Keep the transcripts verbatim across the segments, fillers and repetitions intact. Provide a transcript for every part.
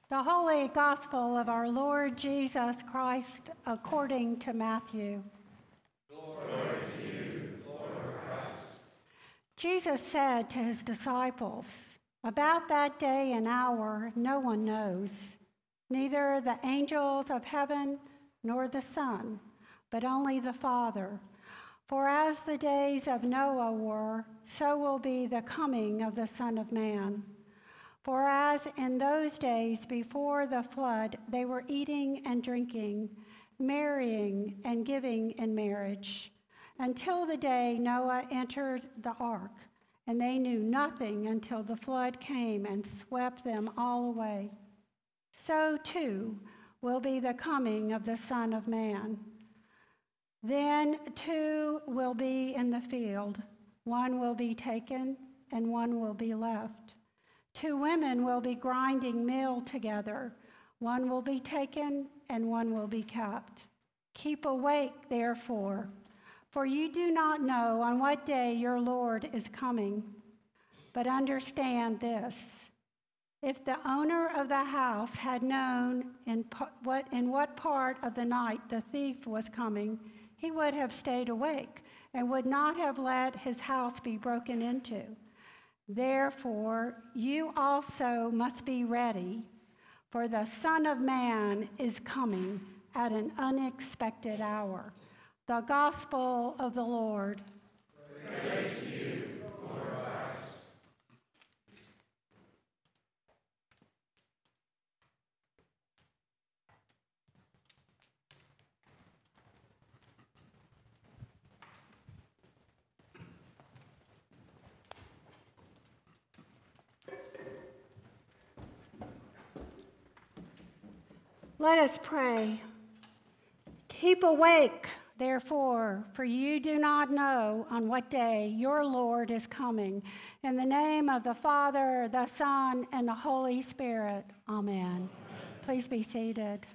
The Holy Gospel of our Lord Jesus Christ according to Matthew. Glory to you, Lord Christ. Jesus said to his disciples, "About that day and hour no one knows, neither the angels of heaven nor the Son, but only the Father. For as the days of Noah were, so will be the coming of the Son of Man. For as in those days before the flood they were eating and drinking, marrying and giving in marriage, until the day Noah entered the ark, and they knew nothing until the flood came and swept them all away. So too will be the coming of the Son of Man. Then two will be in the field, one will be taken and one will be left. Two women will be grinding meal together. One will be taken and one will be kept. Keep awake, therefore, for you do not know on what day your Lord is coming. But understand this: if the owner of the house had known in what, in what part of the night the thief was coming, he would have stayed awake and would not have let his house be broken into. Therefore, you also must be ready, for the Son of Man is coming at an unexpected hour." The Gospel of the Lord. Praise to you, Lord Christ. Let us pray. Keep awake, therefore, for you do not know on what day your Lord is coming. In the name of the Father, the Son, and the Holy Spirit. Amen. Amen. Please be seated.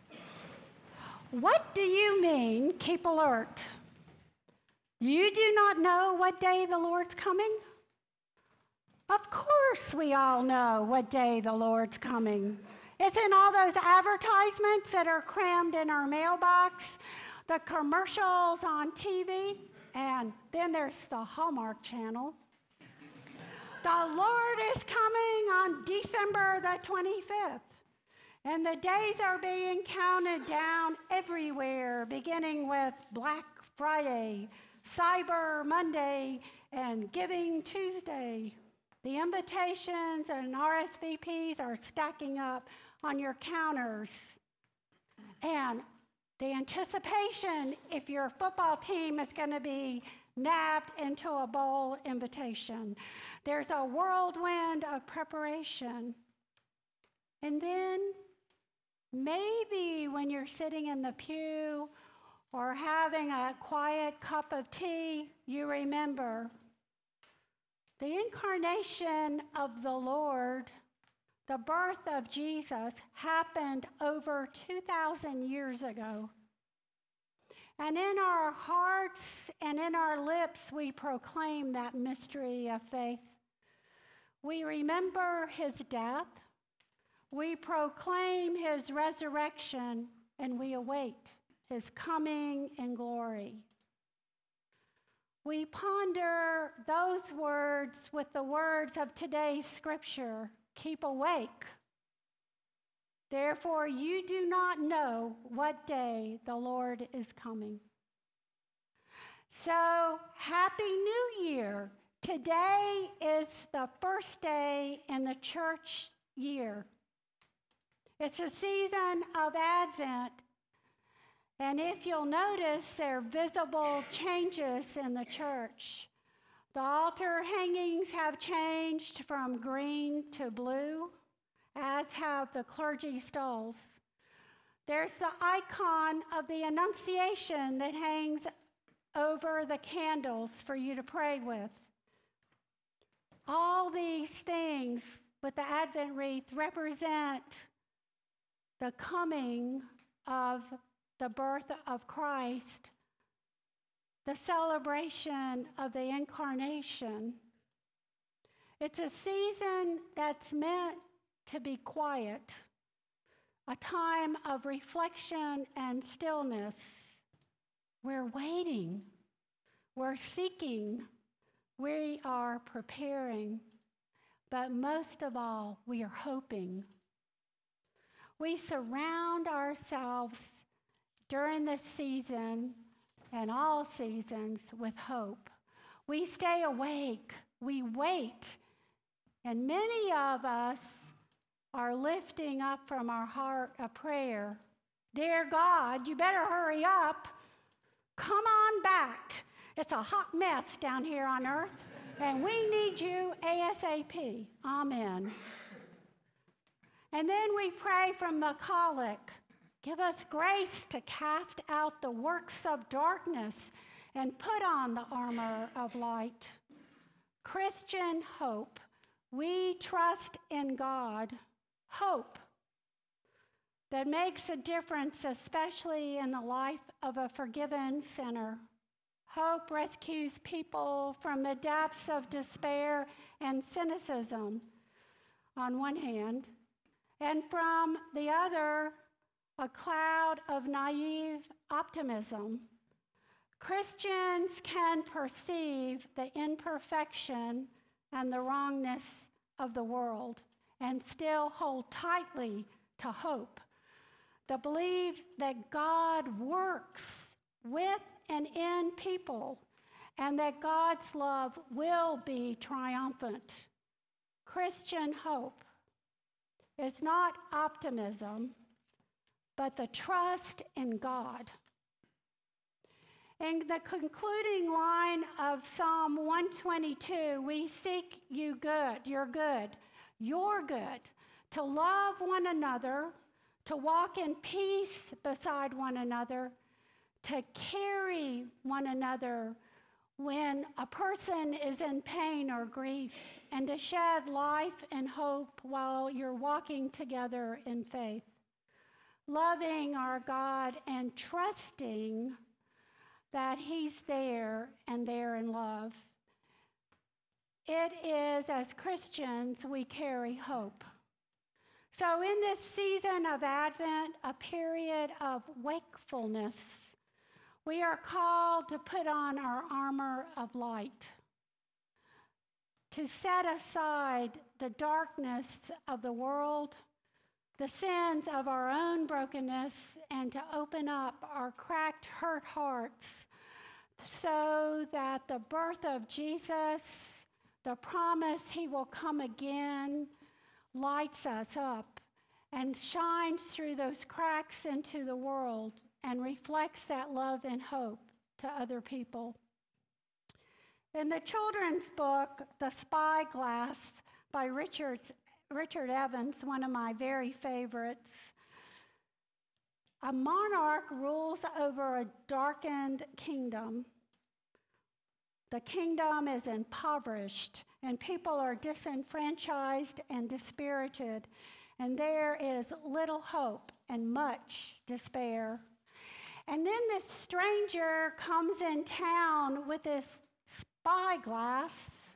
What do you mean, keep alert? You do not know what day the Lord's coming? Of course we all know what day the Lord's coming. It's in all those advertisements that are crammed in our mailbox, the commercials on T V, and then there's the Hallmark Channel. The Lord is coming on December the twenty-fifth, and the days are being counted down everywhere, beginning with Black Friday, Cyber Monday, and Giving Tuesday. The invitations and R S V Ps are stacking up on your counters. And the anticipation if your football team is going to be nabbed into a bowl invitation. There's a whirlwind of preparation. And then maybe when you're sitting in the pew or having a quiet cup of tea, you remember the incarnation of the Lord. The birth of Jesus happened over two thousand years ago. And in our hearts and in our lips, we proclaim that mystery of faith. We remember his death, we proclaim his resurrection, and we await his coming in glory. We ponder those words with the words of today's scripture. Keep awake. Therefore, you do not know what day the Lord is coming. So, Happy New Year. Today is the first day in the church year. It's a season of Advent. And if you'll notice, there are visible changes in the church. The altar hangings have changed from green to blue, as have the clergy stoles. There's the icon of the Annunciation that hangs over the candles for you to pray with. All these things with the Advent wreath represent the coming of the birth of Christ, the celebration of the incarnation. It's a season that's meant to be quiet a time of reflection and stillness. We're waiting. We're seeking. We are preparing. But most of all, we are hoping. We surround ourselves during this season and all seasons with hope. We stay awake. We wait. And many of us are lifting up from our heart a prayer. Dear God, you better hurry up. Come on back. It's a hot mess down here on earth, and we need you ASAP. Amen. And then we pray from the collect. Give us grace to cast out the works of darkness and put on the armor of light. Christian hope. We trust in God. Hope that makes a difference, especially in the life of a forgiven sinner. Hope rescues people from the depths of despair and cynicism on one hand, and from the other, a cloud of naive optimism. Christians can perceive the imperfection and the wrongness of the world and still hold tightly to hope. The belief that God works with and in people and that God's love will be triumphant. Christian hope is not optimism, but the trust in God. In the concluding line of Psalm one twenty-two, we seek you good, you're good, you're good, to love one another, to walk in peace beside one another, to carry one another when a person is in pain or grief, and to shed life and hope while you're walking together in faith. Loving our God and trusting that He's there and there in love. It is, as Christians, we carry hope. So in this season of Advent, a period of wakefulness, we are called to put on our armor of light, to set aside the darkness of the world, the sins of our own brokenness, and to open up our cracked, hurt hearts so that the birth of Jesus, the promise He will come again, lights us up and shines through those cracks into the world and reflects that love and hope to other people. In the children's book, The Spyglass by Richard's, Richard Evans, one of my very favorites, a monarch rules over a darkened kingdom. The kingdom is impoverished, and people are disenfranchised and dispirited, and there is little hope and much despair. And then this stranger comes in town with this spyglass,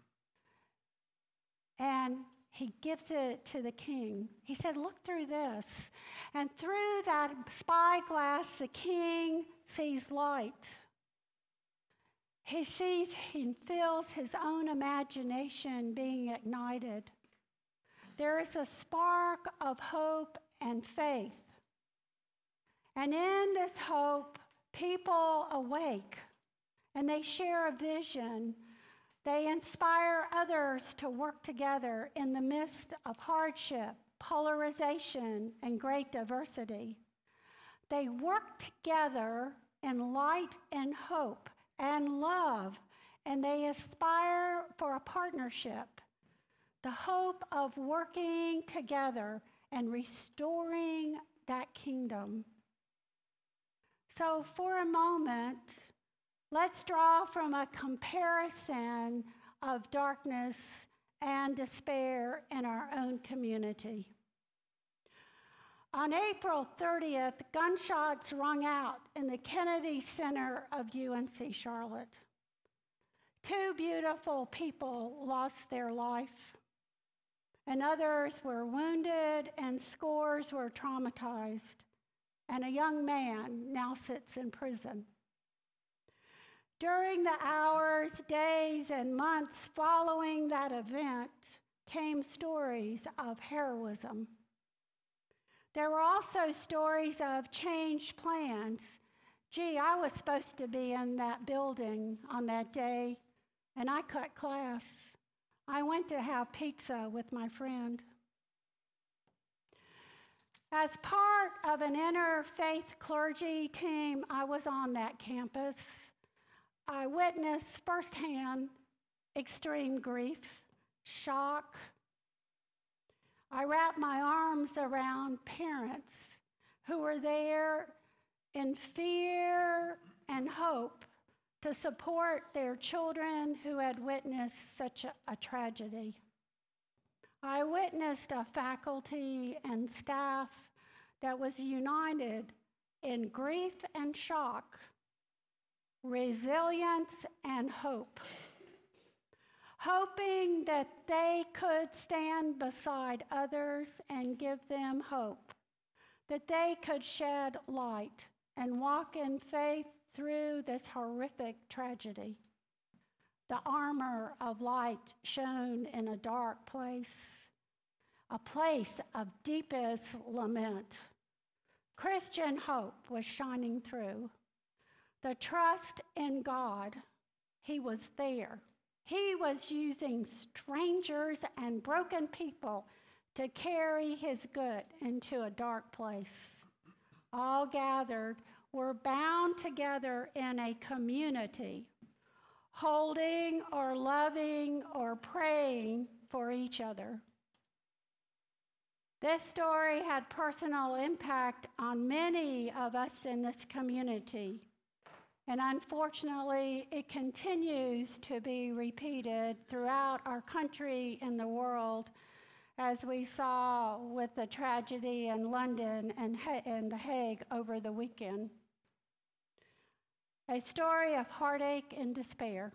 and he gives it to the king. He said, look through this. And through that spyglass, the king sees light. He sees and feels his own imagination being ignited. There is a spark of hope and faith. And in this hope, people awake and they share a vision. They inspire others to work together in the midst of hardship, polarization, and great diversity. They work together in light and hope and love, and they aspire for a partnership, the hope of working together and restoring that kingdom. So for a moment, let's draw from a comparison of darkness and despair in our own community. On April thirtieth, gunshots rung out in the Kennedy Center of U N C Charlotte. Two beautiful people lost their life. and others were wounded, and scores were traumatized, and a young man now sits in prison. During the hours, days, and months following that event came stories of heroism. There were also stories of changed plans. Gee, I was supposed to be in that building on that day, and I cut class. I went to have pizza with my friend. As part of an interfaith clergy team, I was on that campus. I witnessed firsthand extreme grief, shock. I wrapped my arms around parents who were there in fear and hope to support their children who had witnessed such a, a tragedy. I witnessed a faculty and staff that was united in grief and shock, resilience and hope, hoping that they could stand beside others and give them hope, that they could shed light and walk in faith through this horrific tragedy. The armor of light shone in a dark place, a place of deepest lament. Christian hope was shining through. The trust in God, He was there. He was using strangers and broken people to carry His good into a dark place. All gathered were bound together in a community, holding or loving or praying for each other. This story had personal impact on many of us in this community, and unfortunately, it continues to be repeated throughout our country and the world, as we saw with the tragedy in London and, ha- and The Hague over the weekend. A story of heartache and despair.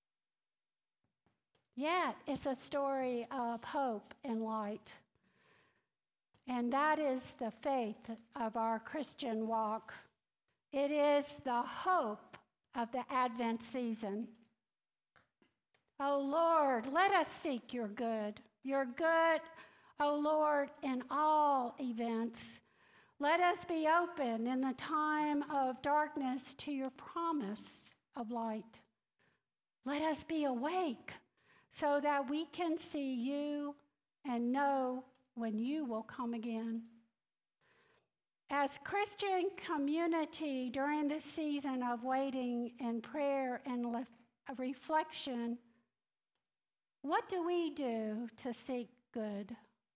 Yet, it's a story of hope and light. And that is the faith of our Christian walk. It is the hope of the Advent season. Oh Lord, let us seek your good. Your good, oh Lord, in all events. Let us be open in the time of darkness to your promise of light. Let us be awake so that we can see you and know when you will come again. As Christian community during this season of waiting and prayer and le- reflection, what do we do to seek good?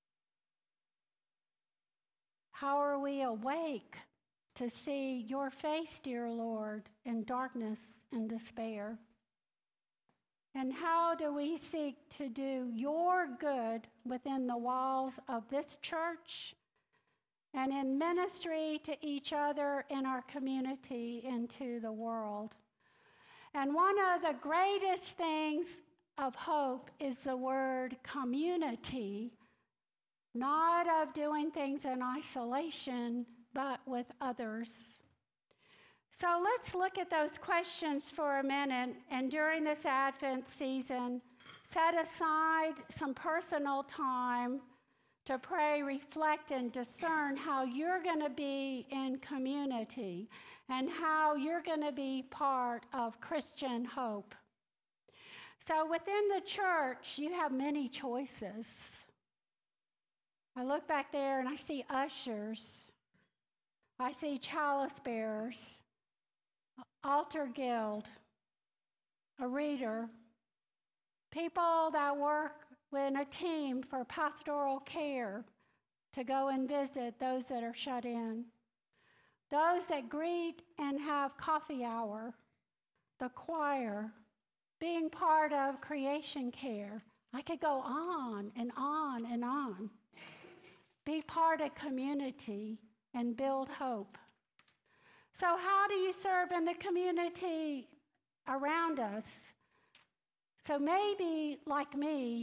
How are we awake to see your face, dear Lord, in darkness and despair? And how do we seek to do your good within the walls of this church and in ministry to each other in our community and to the world? And one of the greatest things of hope is the word community, not of doing things in isolation, but with others. So let's look at those questions for a minute, and during this Advent season, set aside some personal time to pray, reflect, and discern how you're going to be in community and how you're going to be part of Christian hope. So within the church, you have many choices. I look back there and I see ushers. I see chalice bearers, altar guild, a reader, people that work in a team for pastoral care to go and visit those that are shut in, those that greet and have coffee hour, the choir, being part of creation care. I could go on and on and on. Be part of community and build hope. So how do you serve in the community around us? So maybe, like me,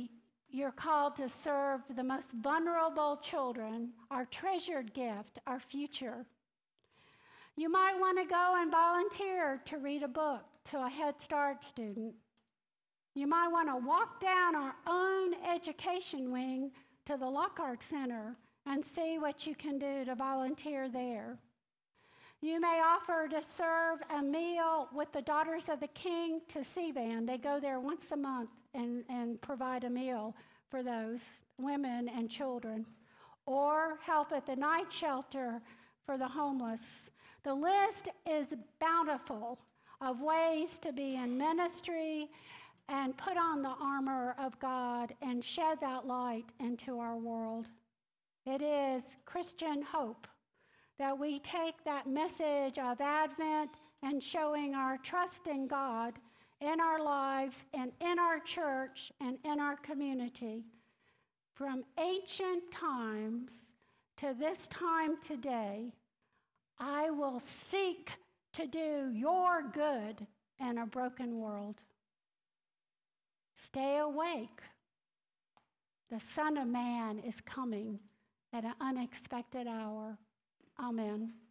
you're called to serve the most vulnerable children, our treasured gift, our future. You might want to go and volunteer to read a book to a Head Start student. You might want to walk down our own education wing to the Lockhart Center and see what you can do to volunteer there. You may offer to serve a meal with the Daughters of the King to C-Band. They go there once a month and, and provide a meal for those women and children. Or help at the night shelter for the homeless. The list is bountiful of ways to be in ministry and put on the armor of God and shed that light into our world. It is Christian hope that we take that message of Advent and showing our trust in God in our lives and in our church and in our community. From ancient times to this time today, I will seek to do your good in a broken world. Stay awake. The Son of Man is coming at an unexpected hour. Amen.